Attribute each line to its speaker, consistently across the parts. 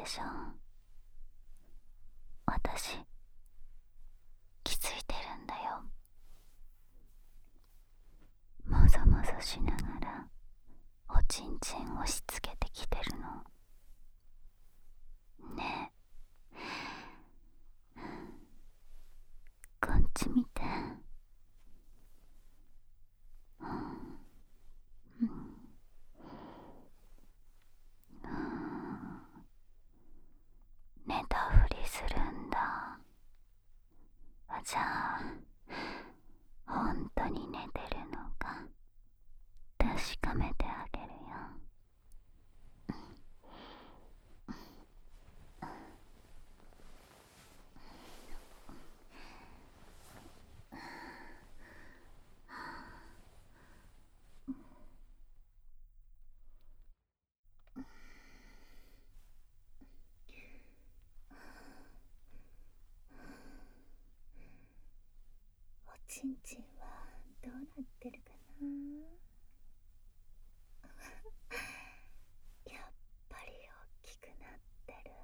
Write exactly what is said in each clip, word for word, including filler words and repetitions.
Speaker 1: でしょ。私気づいてるんだよ。もぞもぞしながらおちんちん押し付けてきてるのね。えこっち見て。うんうんうん、寝たふりするんだ。じゃあ本当に寝てるのか確かめてあげるよ。おちんちんはどうなってるかな。やっぱり大きくなってる。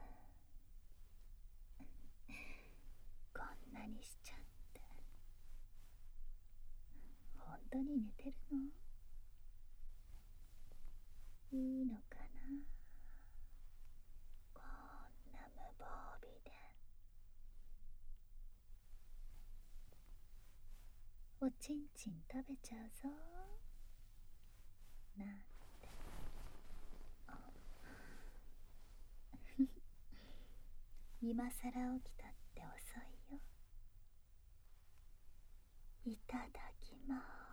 Speaker 1: こんなにしちゃって本当に寝てるの？いいのかな、こんな無防備で。おちんちん食べちゃうぞなんて。今さら起きたって遅いよ。いただきまーす。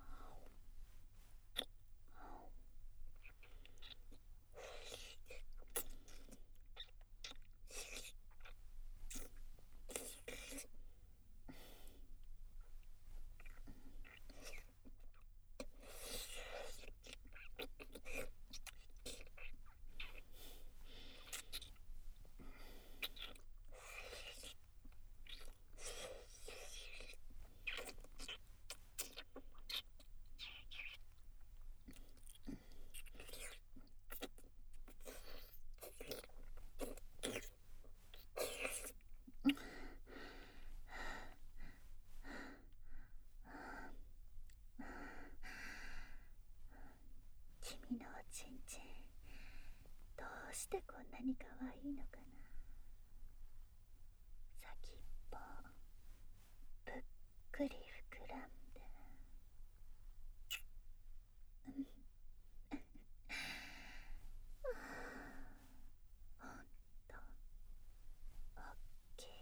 Speaker 1: 君のおちんちんどうしてこんなに可愛いのかな。先っぽぷっくり膨らんで、ほんとおっきい。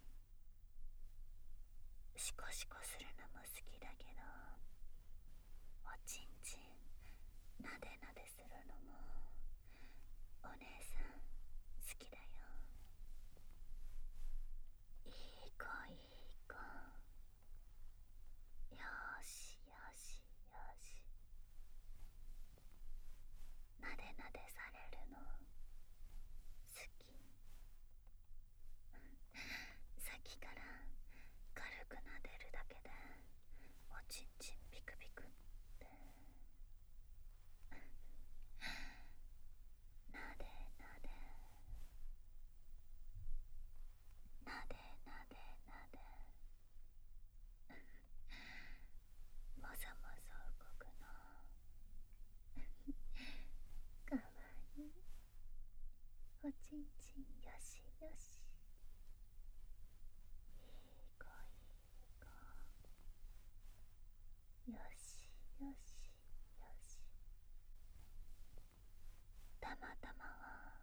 Speaker 1: シコシコするのも好きだけど、おちんちんなでなでするのもお姉さん好きだよ。いい子いい子。よしよしよし。なでなでされるの好き。さっきから軽くなでるだけでおちんちんピクピクって。なでなでなでなでなでもぞもぞ動くのかわいい。おちんちんよしよし。いい子いい子。よしよしよし。たまたまは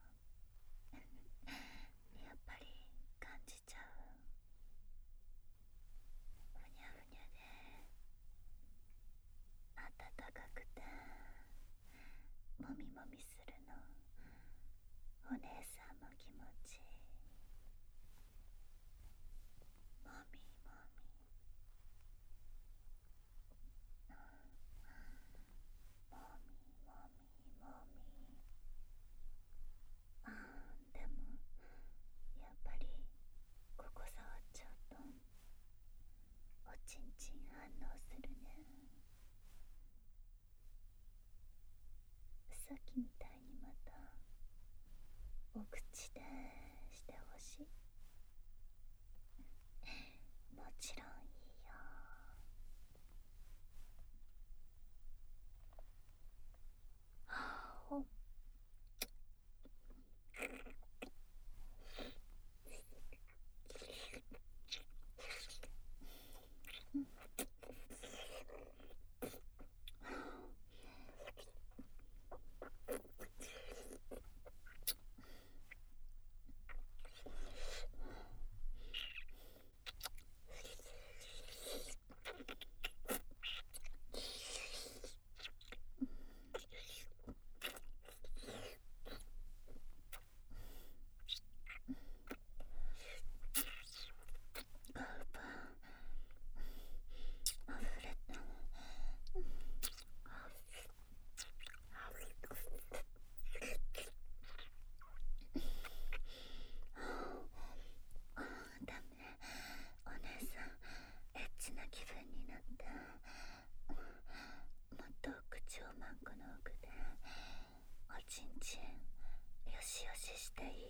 Speaker 1: やっぱり感じちゃう。ふにゃふにゃであたたかくてもみもみするのお姉さんも気持ちいい。もみもみ、うん、もみもみもみ。あーでもやっぱりここ触っちゃうとおちんちん反応するね。さっきみたいにまたお口じでしてほしい。もちろんいいよ。はあ、ダメ。お姉さん、エッチな気分になって。もっと口をマンコの奥でおちんちんよしよししていい？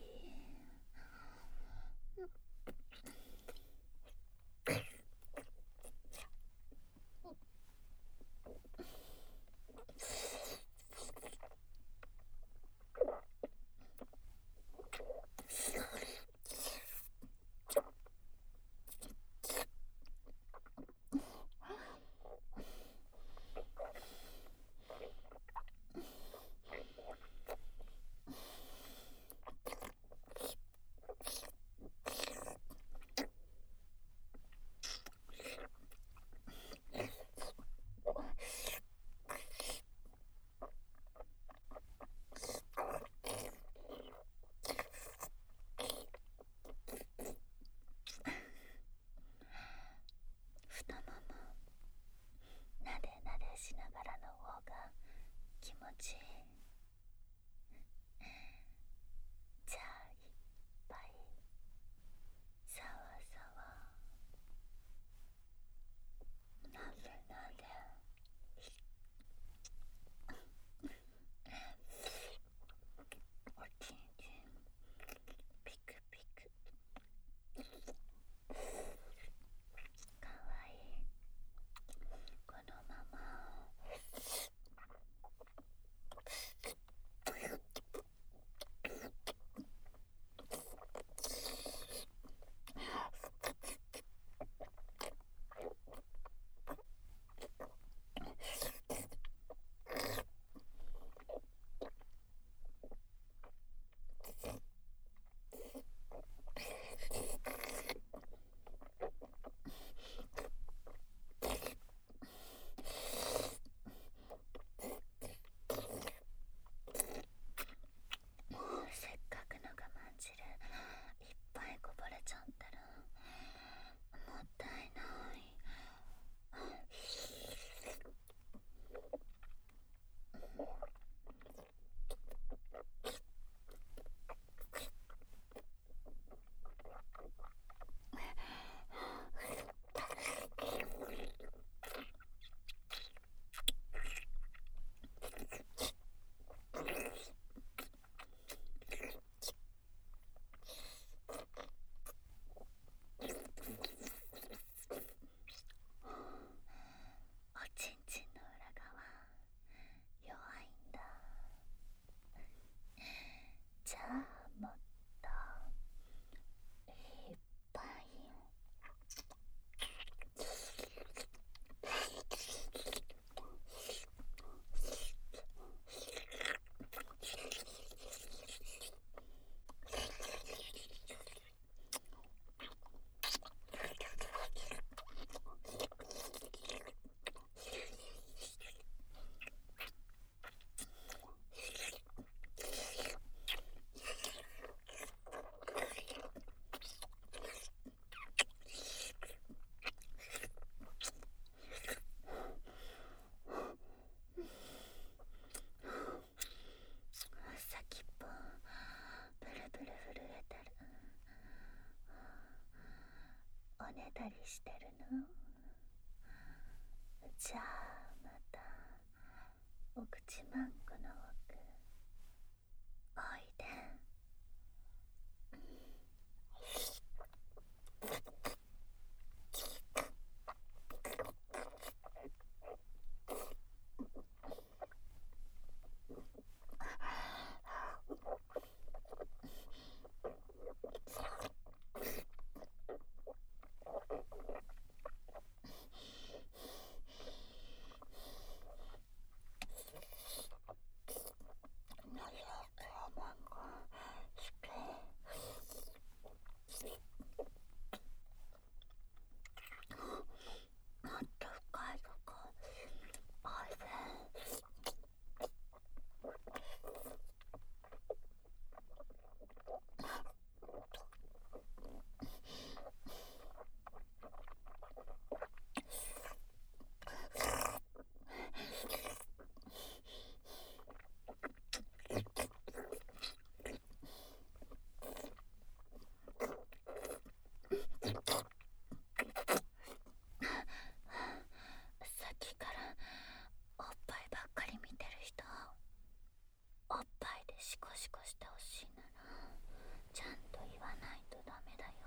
Speaker 1: シコシコしてほしいならちゃんと言わないとダメだよ。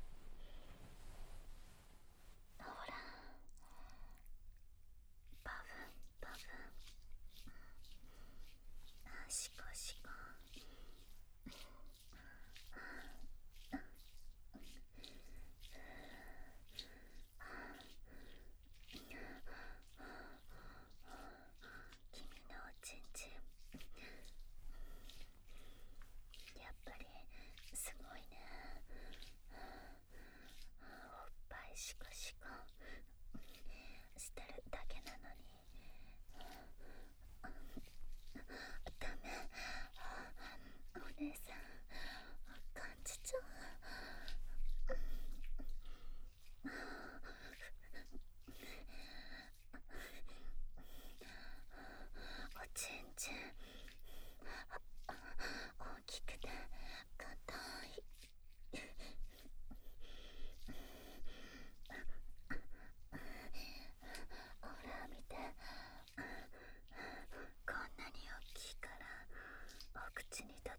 Speaker 1: ほら、パフンパフン、シコシコ、君のおちんちんやっぱりすごいね。おっぱいシコシコしてるだけなのにダメ。お姉さん感じちゃう。おちんちん大きくて硬い。ほら見て、こんなに大きいからお口にど